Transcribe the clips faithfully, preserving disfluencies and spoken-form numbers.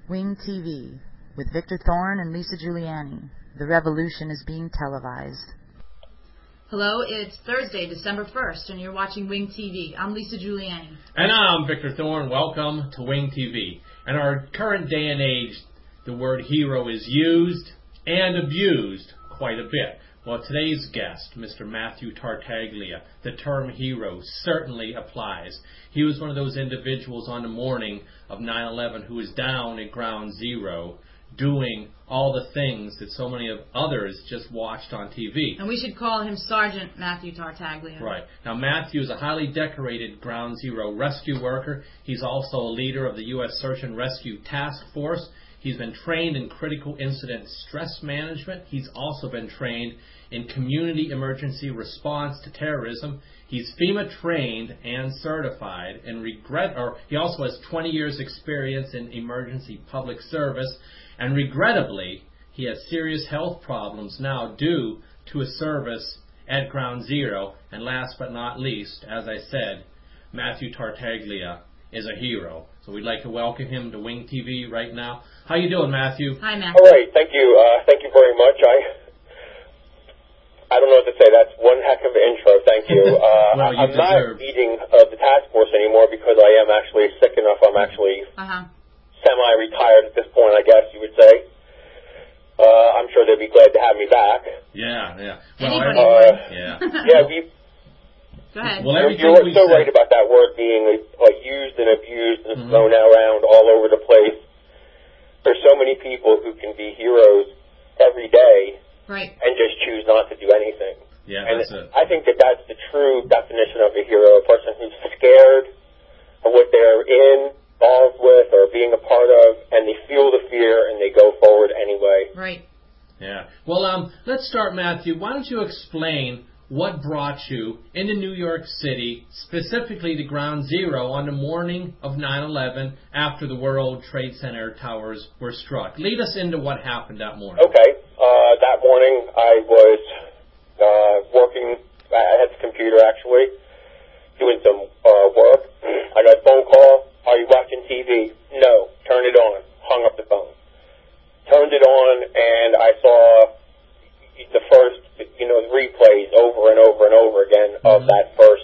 Wing T V with Victor Thorne and Lisa Giuliani. The revolution is being televised. Hello, it's Thursday, December first, and you're watching Wing T V. I'm Lisa Giuliani. And I'm Victor Thorne. Welcome to Wing T V. In our current day and age, the word hero is used and abused quite a bit. Well, today's guest, Mister Matthew Tartaglia, the term hero certainly applies. He was one of those individuals on the morning of nine eleven who was down at ground zero doing all the things that so many of others just watched on T V. And we should call him Sergeant Matthew Tartaglia. Right. Now, Matthew is a highly decorated ground zero rescue worker. He's also a leader of the U S Search and Rescue Task Force. He's been trained in critical incident stress management. He's also been trained in community emergency response to terrorism. He's FEMA trained and certified, and regret, or he also has twenty years experience in emergency public service. And regrettably, he has serious health problems now due to his service at Ground Zero. And last but not least, as I said, Matthew Tartaglia is a hero. So we'd like to welcome him to Wing T V right now. How you doing, Matthew? Hi, Matthew. All right, thank you. Uh, thank you very much. I I don't know what to say. That's one heck of an intro. Thank you. Uh, well, you I'm deserve. not leading uh, the task force anymore because I am actually sick enough. I'm actually Uh-huh. semi-retired at this point, I guess you would say. Uh, I'm sure they'd be glad to have me back. Yeah, yeah. Well, Anybody I, Uh, would. yeah. yeah, we. Go ahead. Well, You're, everything you're we so said- right about that word being uh, used and abused and Mhm. thrown around all over the place. There's so many people who can be heroes every day Right. and just choose not to do anything. Yeah, And that's it. I think that that's the true definition of a hero, a person who's scared of what they're in, involved with, or being a part of, and they feel the fear and they go forward anyway. Right. Yeah. Well, um, let's start, Matthew. Why don't you explain what brought you into New York City, specifically to Ground Zero, on the morning of nine eleven after the World Trade Center towers were struck? Lead us into what happened that morning. Okay. Uh, that morning I was uh, working at the computer, actually, doing some uh, work. I got a phone call. Are you watching T V? No. Turn it on. Hung up the phone. Turned it on, and I saw the first, you know, replays over and over and over again of Mhm. that first.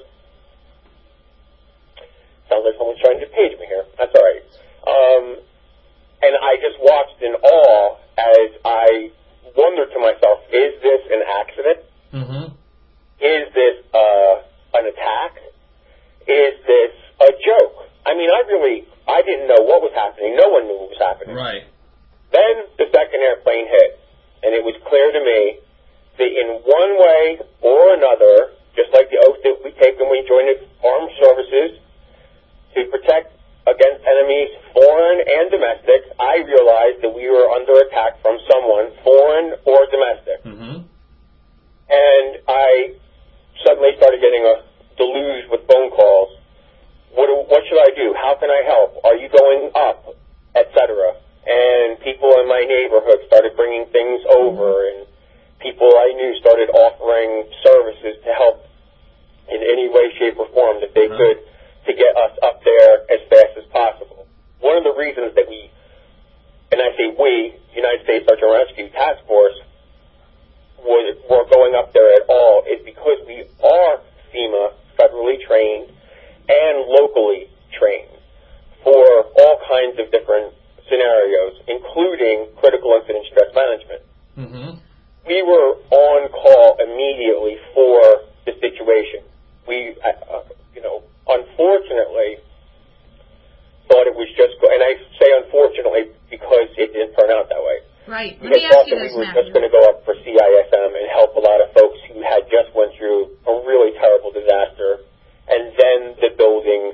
Sounds like someone's trying to page me here. That's all right. Um, and I just watched in awe as I wondered to myself, is this an accident? Mm-hmm. Is this uh, an attack? Is this a joke? I mean, I really, I didn't know what was happening. No one knew what was happening. Right. Then the second airplane hit, and it was clear to me that in one way or another, just like the oath that we take when we join the armed services to protect against enemies, foreign and domestic, I realized that we were under attack from someone, foreign or domestic. Mm-hmm. And I suddenly started getting a deluge with phone calls. What, do- what should I do? How can I help? Are you going up? Etc. And people in my neighborhood started bringing things over, and people I knew started offering services to help in any way, shape, or form that they Uh-huh. could to get us up there as fast as possible. One of the reasons that we, and I say we, United States Search and Rescue Task Force, was, were going up there at all is because we are FEMA federally trained and locally trained for all kinds of different scenarios, including critical incident stress management. Mm-hmm. We were on call immediately for the situation. We, uh, you know, unfortunately, thought it was just, go- and I say unfortunately because it didn't turn out that way. Right. We Let me had ask thought you that we this, were just Matthew. going to go up for C I S M and help a lot of folks who had just went through a really terrible disaster, and then the building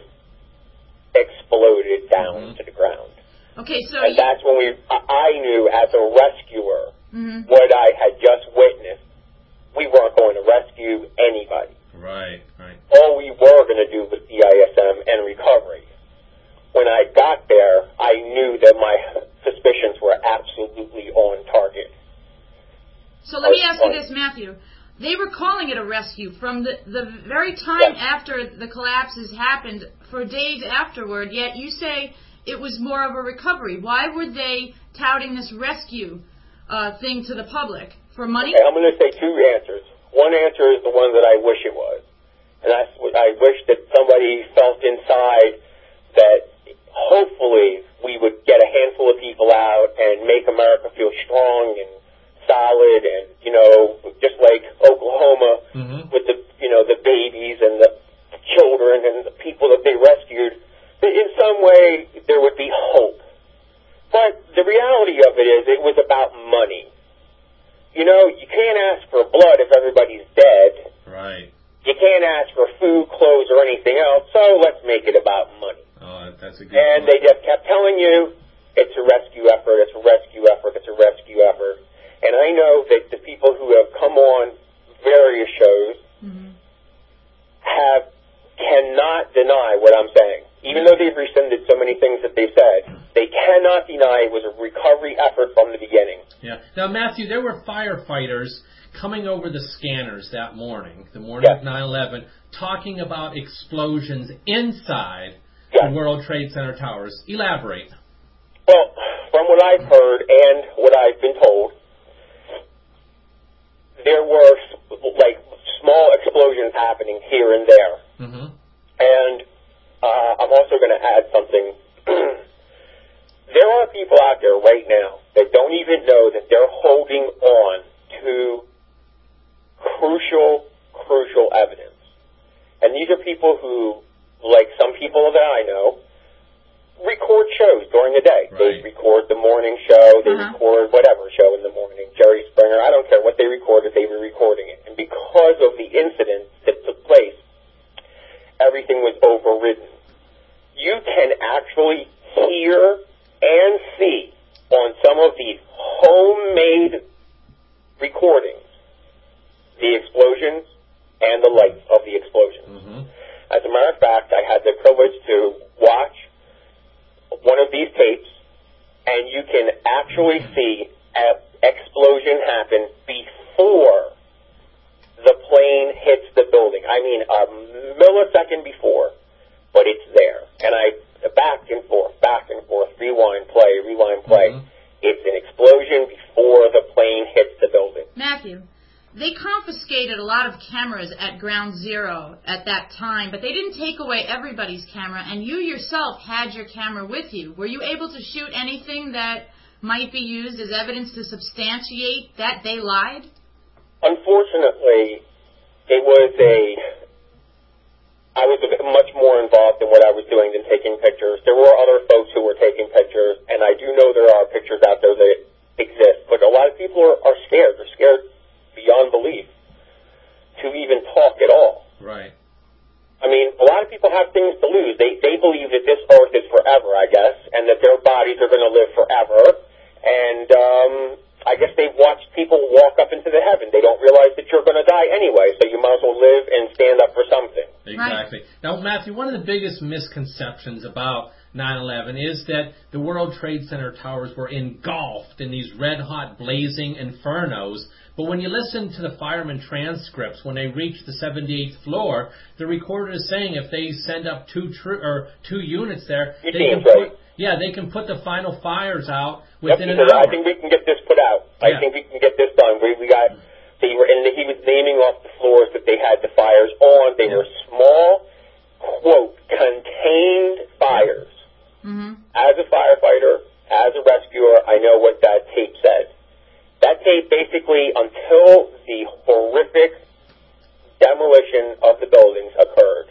exploded down Mhm. to the ground. Okay, so And you, that's when we, I I knew as a rescuer Mhm. what I had just witnessed. We weren't going to rescue anybody. Right, right. All we were going to do was C I S M and recovery. When I got there, I knew that my suspicions were absolutely on target. so let me Oh, ask you oh. this, Matthew. They were calling it a rescue from the, the very time Yes. after the collapses happened for days afterward, yet you say it was more of a recovery. Why were they touting this rescue uh, thing to the public? For money? Okay, I'm going to say two answers. One answer is the one that I wish it was. And that's what I wish that somebody felt inside that hopefully we would get a handful of people out and make America feel strong and solid, and, you know, just like Oklahoma mm-hmm. with the, you know, the babies and the children and the people that they rescued, that in some way there would be hope. But the reality of it is it was about money. You know, you can't ask for blood if everybody's dead. Right. You can't ask for food, clothes, or anything else, so let's make it about money. Oh, that's a good And point. they just kept telling you, it's a rescue effort, it's a rescue effort, it's a rescue effort. And I know that the people who have come on various shows mm-hmm. have cannot deny what I'm saying. Even though they've rescinded so many things that they said, they cannot deny it was a recovery effort from the beginning. Yeah. Now, Matthew, there were firefighters coming over the scanners that morning, the morning yes. of nine eleven, talking about explosions inside yes. the World Trade Center towers. Elaborate. Well, from what I've heard and what I've been told, there were, like, small explosions happening here and there. Mm-hmm. And uh, I'm also going to add something. There are people out there right now that don't even know that they're holding on to crucial, crucial evidence. And these are people who, like some people that I know, record shows during the day. Right. They record the morning show, they uh-huh. record whatever show in the morning, Jerry Springer, I don't care what they recorded, they were recording it. And because of the incident that took place, everything was overridden. You can actually hear and see on some of these homemade recordings the explosions and the lights of the explosions. Mm-hmm. As a matter of fact, I had the privilege to watch one of these tapes, and you can actually see an explosion happen before the plane hits the building. I mean, a millisecond before, but it's there. And I, back and forth, back and forth, rewind, play, rewind, play. Mm-hmm. It's an explosion before the plane hits the building. Matthew, they confiscated a lot of cameras at Ground Zero at that time, but they didn't take away everybody's camera, and you yourself had your camera with you. Were you able to shoot anything that might be used as evidence to substantiate that they lied? Unfortunately, it was a... I was a bit much more involved in what I was doing than taking pictures. There were other folks who were taking pictures, and I do know there are pictures out there that exist, but a lot of people are, are scared. They're scared beyond belief to even talk at all. Right. I mean, a lot of people have things to lose. They they believe that this earth is forever, I guess, and that their bodies are going to live forever. And um, I guess they've watched people walk up into the heaven. They don't realize that you're going to die anyway, so you might as well live and stand up for something. Exactly. Right. Now, Matthew, one of the biggest misconceptions about nine eleven is that the World Trade Center towers were engulfed in these red-hot blazing infernos. But when you listen to the fireman transcripts, when they reach the seventy-eighth floor, the recorder is saying if they send up two tr- or two units there, you they can right. put yeah they can put the final fires out within yep, an hour. I think we can get this put out. I yeah. think we can get this done. We we got they were and he was naming off the floors that they had the fires on. They yeah. were small, quote, contained fires. Mm-hmm. As a firefighter, as a rescuer, I know what that tape said. That tape basically, until the horrific demolition of the buildings occurred,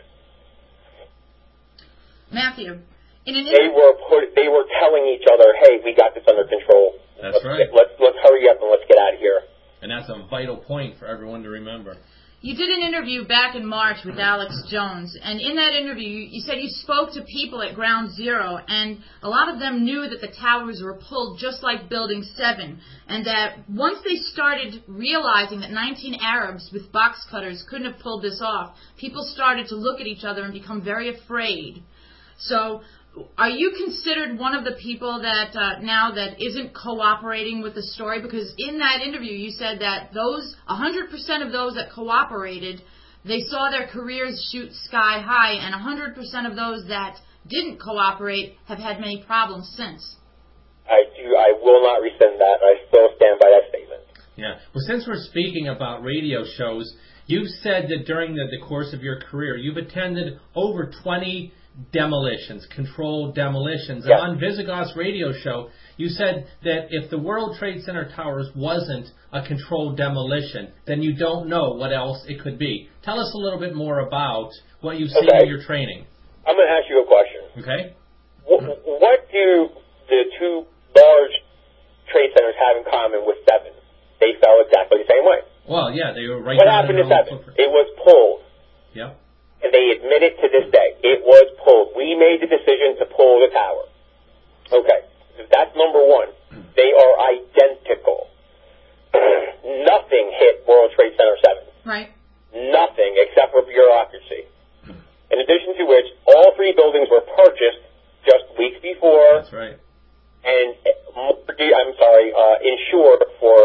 Matthew, in an they were put, they were telling each other, "Hey, we got this under control. That's let's right. Get, let's let's hurry up and let's get out of here." And that's a vital point for everyone to remember. You did an interview back in March with Alex Jones, and in that interview, you said you spoke to people at Ground Zero, and a lot of them knew that the towers were pulled just like Building seven, and that once they started realizing that nineteen Arabs with box cutters couldn't have pulled this off, people started to look at each other and become very afraid. So, are you considered one of the people that uh, now that isn't cooperating with the story? Because in that interview you said that those one hundred percent of those that cooperated, they saw their careers shoot sky high, and one hundred percent of those that didn't cooperate have had many problems since. I do. I will not rescind that. I still stand by that statement. Yeah. Well, since we're speaking about radio shows, you've said that during the, the course of your career, you've attended over twenty demolitions, controlled demolitions. Yeah. And on Visigoth's radio show, you said that if the World Trade Center towers wasn't a controlled demolition, then you don't know what else it could be. Tell us a little bit more about what you've seen Okay. in your training. I'm going to ask you a question. Okay? What, what do the two large trade centers have in common with seven? They fell exactly the same way. Well, yeah, they were right What down happened in to their own seven? footprint. It was pulled. Yep. And they admit it to this day. It was pulled. We made the decision to pull the tower. Okay. That's number one. They are identical. Nothing hit World Trade Center seven. Right. Nothing except for bureaucracy. In addition to which, all three buildings were purchased just weeks before. That's right. And, I'm sorry, uh, insured for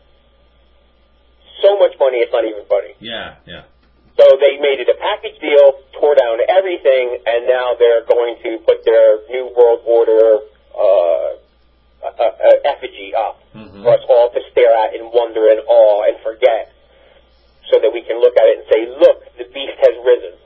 so much money it's not even funny. Yeah, yeah. So they made it a package deal, tore down everything, and now they're going to put their New World Order uh, uh, uh, effigy up Mm-hmm. for us all to stare at in wonder and awe and forget, so that we can look at it and say, look, the beast has risen.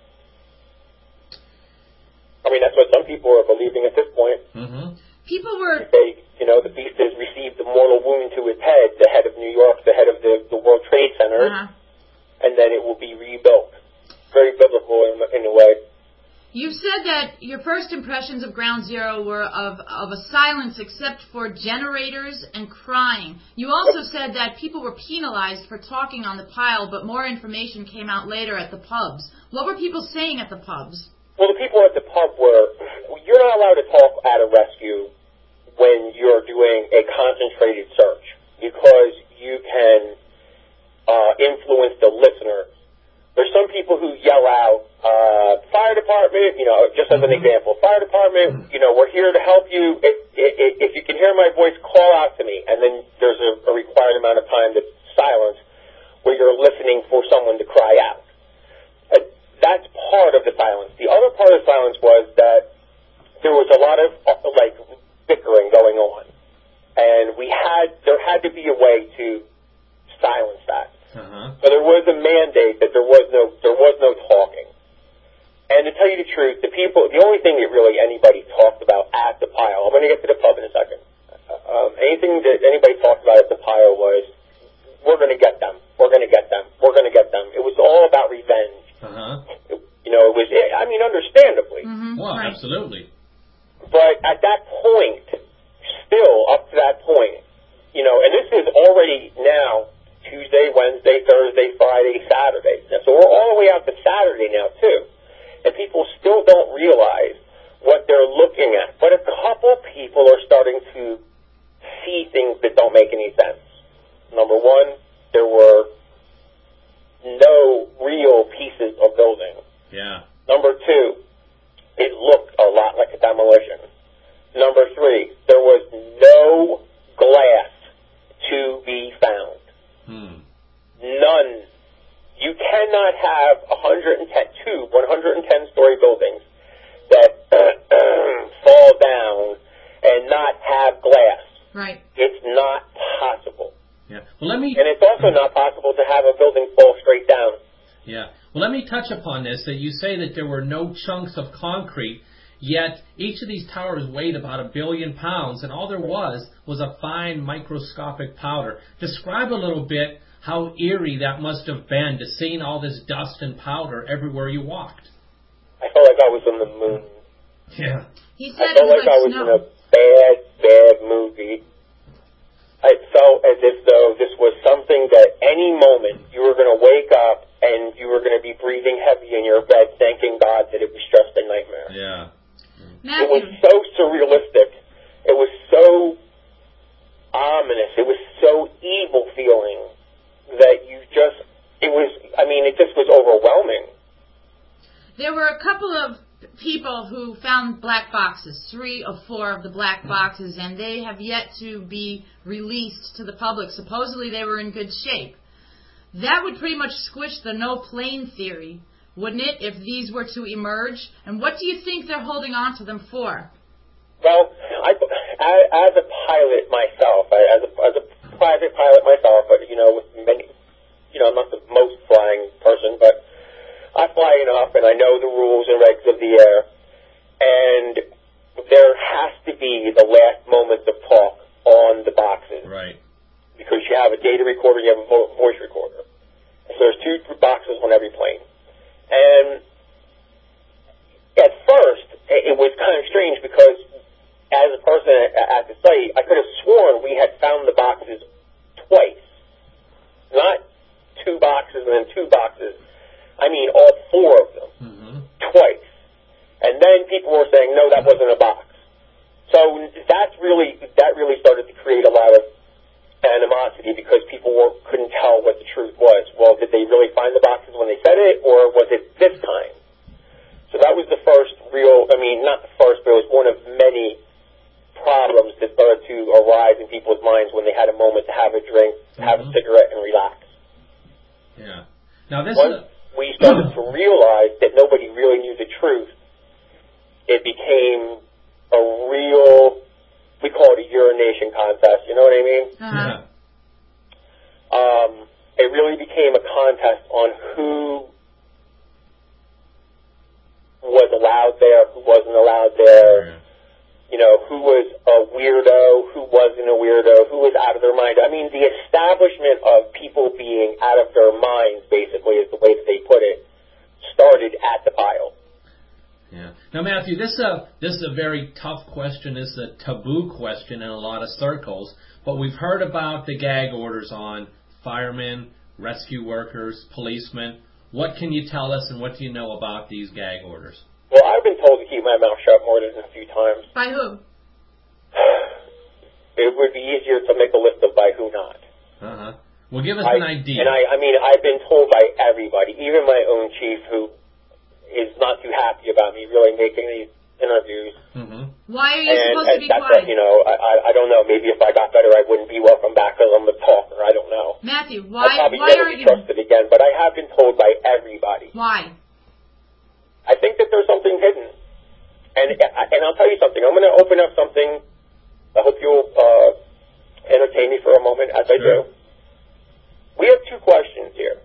I mean, that's what some people are believing at this point. Mm-hmm. People were... They, you know, the beast has received a mortal wound to his head, the head of New York, the head of the, the World Trade Center. Uh-huh. And then it will be rebuilt. Very biblical in, in a way. You said that your first impressions of Ground Zero were of, of a silence except for generators and crying. You also said that people were penalized for talking on the pile, but more information came out later at the pubs. What were people saying at the pubs? Well, the people at the pub were, you're not allowed to talk at a rescue when you're doing a concentrated search, because you can Uh, influence the listener. There's some people who yell out, uh, fire department, you know, just as an example, fire department, you know, we're here to help you. If, if, if you can hear my voice, call out to me. And then there's a, a required amount of time that's silence where you're listening for someone to cry out. Uh, that's part of the silence. The other part of the silence was that there was a lot of, uh, like, bickering going on. And we had, there had to be a way to silence that. Uh-huh. So there was a mandate that there was no there was no talking. And to tell you the truth, the people, the only thing that really anybody talked about at the pile, I'm going to get to the pub in a second. Um, anything that anybody talked about at the pile was, we're going to get them, we're going to get them, we're going to get them. It was all about revenge. Uh-huh. It, you know, it was, I mean, understandably. Mm-hmm. Well, Right. absolutely. But at that point, still up to that point, you know, and this is already now Tuesday, Wednesday, Thursday, Friday, Saturday. So we're all the way out to Saturday now, too. And people still don't realize what they're looking at. But a couple people are starting to see things that don't make any sense. Number one, there were no real pieces of building. Yeah. Number two, it looked a lot like a demolition. Number three, there was no glass to be found. Hmm. None. You cannot have one hundred ten, two one hundred ten story buildings that fall down and not have glass. Right. It's not possible. Yeah. Well, let me. And it's also not possible to have a building fall straight down. Yeah. Well, let me touch upon this. That you say that there were no chunks of concrete, yet each of these towers weighed about a billion pounds, and all there was was a fine microscopic powder. Describe a little bit how eerie that must have been to seeing all this dust and powder everywhere you walked. I felt like I was on the moon. Yeah. He I said felt it was like I like was snow. in a bad, bad movie. I felt as if though this was something that any moment you were going to wake up and you were going to be breathing heavy in your bed, thanking God that it was just a nightmare. Yeah. It was Matthew, so surrealistic. It was so ominous. It was so evil feeling that you just, it was, I mean, it just was overwhelming. there were a couple of people who found black boxes, three or four of the black boxes, and they have yet to be released to the public. Supposedly they were in good shape. That would pretty much squish the no plane theory. wouldn't it, if these were to emerge? And what do you think they're holding on to them for? Well, I, as a pilot myself, as a, as a private pilot myself, but, you know, with many, you know, I'm not the most flying person, but I fly enough and I know the rules and regs of the air, and there has to be the last moments of talk on the boxes. Right. Because you have a data recorder, you have a vo- voice recorder. So there's two boxes on every plane. And at first, it was kind of strange because as a person at the site, I could have sworn we had found the boxes twice. Not two boxes and then two boxes. I mean all four of them. Mm-hmm. Twice. And then people were saying, no, that wasn't a box. So that's really, that really started to create a lot of animosity because people were, couldn't tell what the truth was. Well, did they really find the boxes when they said it, or was it this time? So that was the first real, I mean, not the first, but it was one of many problems that started to arise in people's minds when they had a moment to have a drink, mm-hmm. have a cigarette, and relax. Yeah. Now this Once is a... we started to realize that nobody really knew the truth, it became a real, we call it a urination contest, you know what I mean? Uh-huh. Yeah. Um, it really became a contest on who was allowed there, who wasn't allowed there, yeah. You know, who was a weirdo, who wasn't a weirdo, who was out of their mind. I mean, the establishment of people being out of their minds, basically, is the way that they put it, started at the pile. Yeah. Now, Matthew, this is a this is a very tough question. This is a taboo question in a lot of circles. But we've heard about the gag orders on firemen, rescue workers, policemen. What can you tell us, and what do you know about these gag orders? Well, I've been told to keep my mouth shut more than a few times. By who? It would be easier to make a list of by who not. Uh huh. Well, give us I, an idea. And I, I mean, I've been told by everybody, even my own chief, who is not too happy about me really making these interviews. Mm-hmm. Why are you and, supposed and to be that's quiet? What, you know, I, I, I don't know. Maybe if I got better, I wouldn't be welcome back because I'm a talker. I don't know. Matthew, why? I'll probably why never are be you trusted again. But I have been told by everybody. Why? I think that there's something hidden, and and I'll tell you something. I'm going to open up something. I hope you'll uh, entertain me for a moment, as sure. I do. We have two questions here.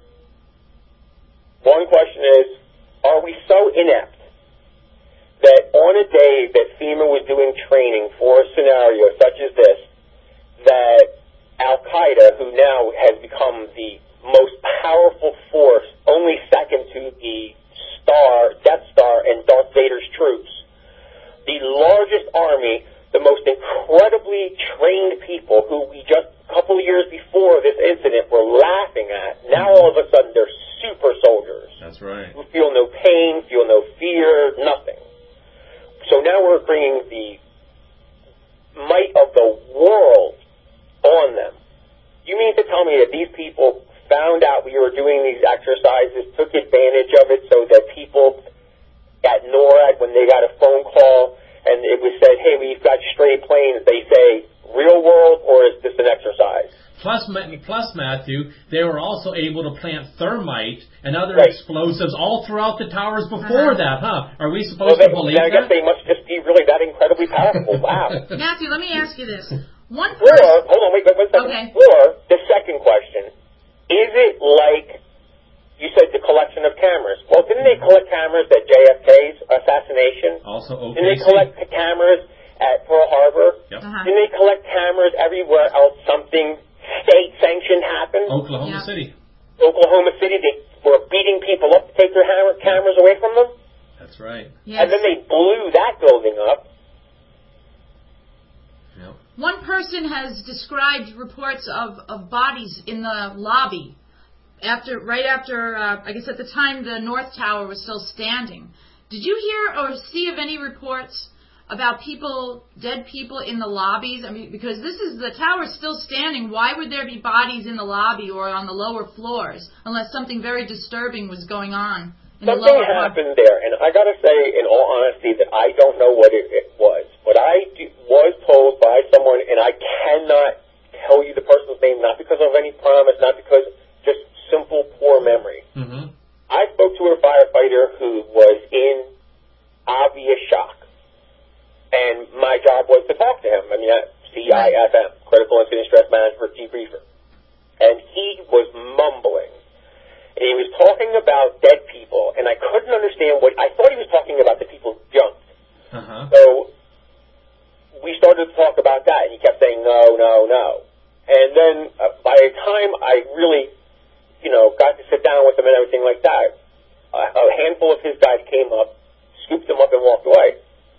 One question is, are we so inept that on a day that FEMA was doing training for a scenario such as this, that Al-Qaeda, who now has become the most powerful force, only second to the Star, Death Star, and Darth Vader's troops, the largest army, the most incredibly trained people who we just a couple of years before this incident were laughing at, now all of a sudden they're super soldiers. That's right. Who feel no pain, feel no fear, nothing. So now we're bringing the might of the world on them. You mean to tell me that these people found out we were doing these exercises, took advantage of it so that people at NORAD, when they got a phone call and it was said, hey, we've got stray planes, they say, real world, or is this an exercise? Plus, plus, Matthew, they were also able to plant thermite and other right. explosives all throughout the towers before uh-huh. that, huh? Are we supposed well, they, to believe I guess that? they must just be really that incredibly powerful. Wow. Matthew, let me ask you this. One or, person... hold on, wait, wait one second. Okay. Or, the second question, is it like, you said the collection of cameras. Well, didn't they collect cameras at J F K's assassination? Also O K C. Didn't they collect cameras at Pearl Harbor? Yep. Uh-huh. Didn't they collect cameras everywhere else something state-sanctioned happened? Oklahoma yeah. City. Oklahoma City, they were beating people up to take their hammer, cameras away from them? That's right. Yes. And then they blew that building up. Yep. One person has described reports of, of bodies in the lobby after, right after, uh, I guess at the time the North Tower was still standing. Did you hear or see of any reports about people, dead people in the lobbies? I mean, because this is, the tower's still standing. Why would there be bodies in the lobby or on the lower floors unless something very disturbing was going on in Something the lower happened there, and I got to say, in all honesty, that I don't know what it, it was. But I do, was told by someone, and I cannot tell you the person's name, not because of any promise, not because just simple poor memory. Mm-hmm. I I spoke to a firefighter who was in obvious shock, and my job was to talk to him. I mean, C I S M, Critical Incident Stress Management Debriefer. And he was mumbling. And he was talking about dead people, and I couldn't understand what... I thought he was talking about the people who jumped. Uh-huh. So we started to talk about that, and he kept saying, no, no, no. And then uh, by the time I really, you know, got to sit down with him and everything like that, a, a handful of his guys came up, scooped him up, and walked away.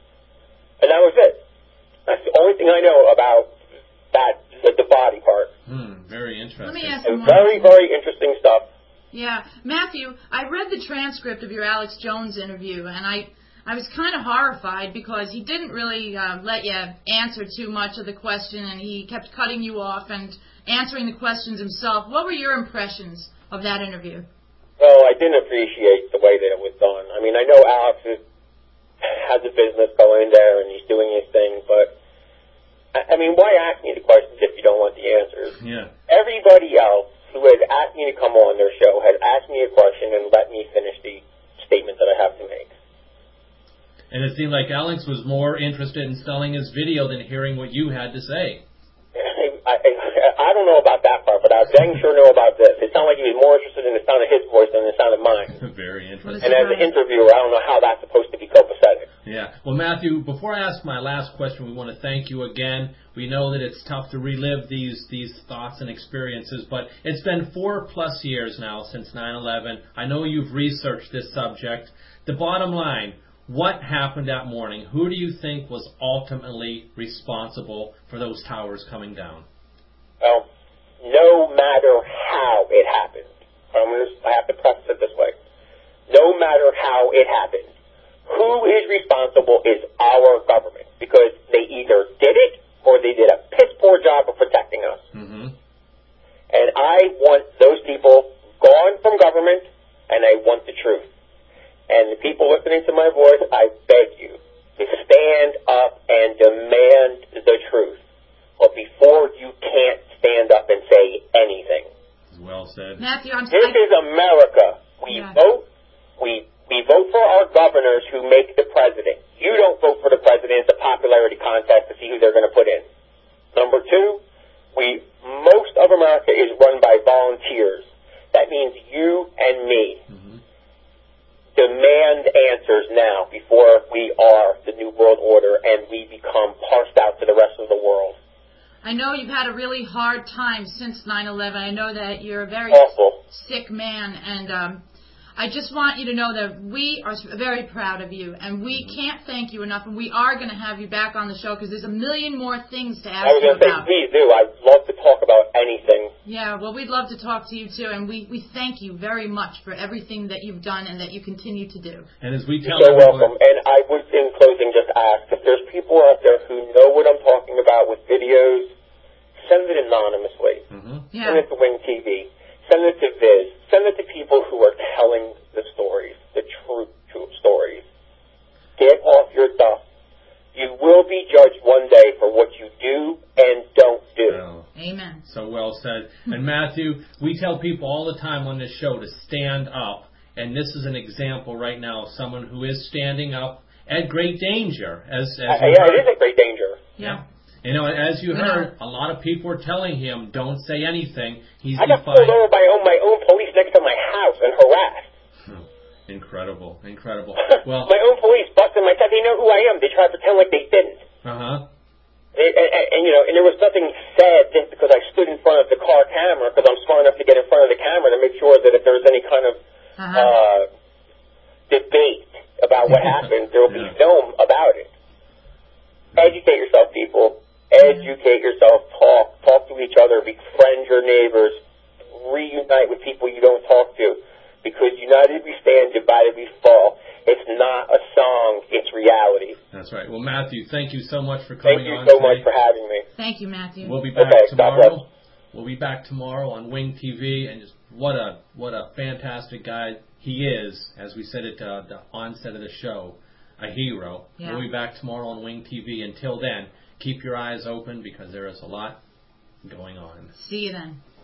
And that was it. That's the only thing I know about that, the, the body part. Hmm, very interesting. Let me ask And you very, one. very interesting stuff. Yeah, Matthew, I read the transcript of your Alex Jones interview, and I, I was kind of horrified because he didn't really uh, let you answer too much of the question, and he kept cutting you off and answering the questions himself. What were your impressions of that interview? Well, I didn't appreciate the way that it was done. I mean, I know Alex is, has a business going there, and he's doing his thing, but, I, I mean, why ask me the questions if you don't want the answers? Yeah. Everybody else who has asked me to come on their show has asked me a question and let me finish the statement that I have to make. And it seemed like Alex was more interested in selling his video than hearing what you had to say. I, I, I don't know about that part, but I dang sure know about this. It sounded like he was more interested in the sound of his voice than the sound of mine. Very interesting. And as an interviewer, I don't know how that's supposed to be copacetic. Yeah. Well, Matthew, before I ask my last question, we want to thank you again. We know that it's tough to relive these these thoughts and experiences, but it's been four plus years now since nine eleven. I know you've researched this subject. The bottom line, what happened that morning? Who do you think was ultimately responsible for those towers coming down? Well, no matter how it happened, I'm gonna, I have to preface it this way. No matter how it happened, who is responsible is our government, because they either did it or they did a piss poor job of protecting us. Mm-hmm. And I want those people gone from government, and I want the truth. And the people listening to my voice, I beg you to stand up and demand the truth. But before you can't stand up and say anything. Well said. Matthew, I'm This is America. We Yeah. vote. We we vote for our governors who make the president. You don't vote for the president. It's a popularity contest to see who they're going to put in. Number two, we most of America is run by volunteers. That means you and me. Mm-hmm. Demand answers now before we are the New World Order and we become parsed out to the rest of the world. I know you've had a really hard time since nine eleven. I know that you're a very Awful. sick man, and um, I just want you to know that we are very proud of you, and we can't thank you enough, and we are going to have you back on the show because there's a million more things to ask I was you going to say, about. please do. I'd love to talk about anything. Yeah, well, we'd love to talk to you, too, and we, we thank you very much for everything that you've done and that you continue to do. And as we tell You're so everyone, welcome. And I would, in closing, just ask, if there's people out there who know what I'm talking about with videos, send it anonymously. mm-hmm. Yeah. Send it to Wing T V. Send it to Viz. Send it to people who are telling the stories, the true, true stories. Get off your duff. You will be judged one day for what you do and don't do. Well, Amen. so well said. And Matthew, we tell people all the time on this show to stand up, and this is an example right now of someone who is standing up at great danger. As, as Uh, you yeah, heard. it is a great danger. Yeah. You know, as you Yeah. heard, a lot of people were telling him, don't say anything. He's I got pulled defying. over by own, my own police next to my house and harassed. Incredible, incredible. Well, my own police busted my tire. They know who I am. They try to pretend like they didn't. uh-huh. And, and, and, you know, and there was nothing said just because I stood in front of the car camera, because I'm smart enough to get in front of the camera to make sure that if there was any kind of Uh-huh. uh, debate about what happened, there will be Yeah. film about it. Educate yourself, people. Educate yourself. Talk. Talk to each other. Befriend your neighbors. Reunite with people you don't talk to. Because united we stand, divided we fall. It's not a song, it's reality. That's right. Well, Matthew, thank you so much for coming Thank you on so today. much for having me. Thank you, Matthew. We'll be back Okay, God tomorrow. bless. We'll be back tomorrow on Wing T V, and just what a what a fantastic guy he is. As we said at uh, the onset of the show, a hero. Yeah. We'll be back tomorrow on Wing T V. Until then, keep your eyes open because there is a lot going on. See you then.